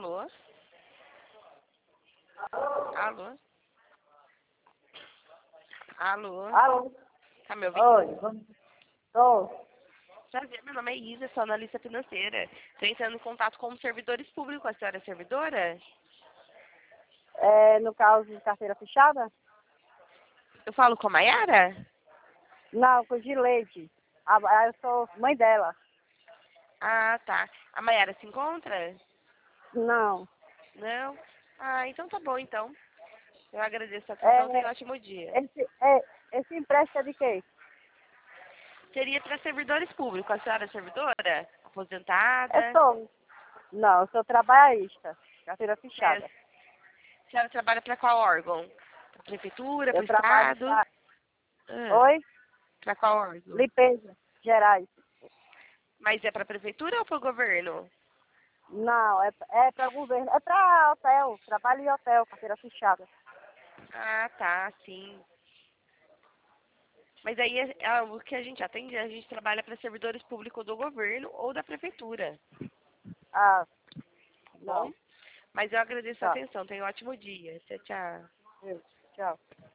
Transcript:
Alô? Alô? Alô? Alô? Tá me ouvindo? Oi, tô. Prazer, meu nome é Isa, sou analista financeira. Estou entrando em contato com os servidores públicos. A senhora é servidora? É, no caso de carteira fechada? Eu falo com a Mayara? Não, com Gileide. Eu sou mãe dela. Ah, tá. A Mayara se encontra? Não. Não? Ah, então tá bom, então. Eu agradeço a atenção. Tenha um É, ótimo dia. esse empréstimo é de quê? Seria para servidores públicos. A senhora é servidora? Eu Aposentada? sou. Não, eu sou trabalhista. Carteira É, fechada. a senhora trabalha para qual órgão? Para a prefeitura, para Eu o trabalho estado? para... Ah, Oi? para qual órgão? Limpeza. Gerais. Mas é para a prefeitura ou para o governo? Não, é para governo. É para hotel. Trabalho em hotel, carteira fechada. Ah, tá, sim. Mas aí o que a gente atende, a gente trabalha para servidores públicos do governo ou da prefeitura, Ah, tá bom? não. Mas eu agradeço a Tá. atenção. Tenha um ótimo dia. Tchau, tchau. Tchau.